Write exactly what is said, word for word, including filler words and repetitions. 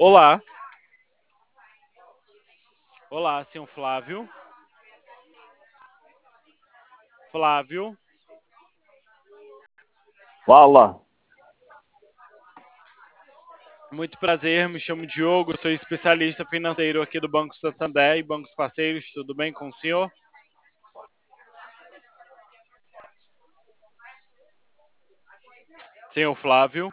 Olá. Olá, senhor Flávio. Flávio. Fala. Muito prazer, me chamo Diogo, sou especialista financeiro aqui do Banco Santander e bancos parceiros. Tudo bem com o senhor? Senhor Flávio.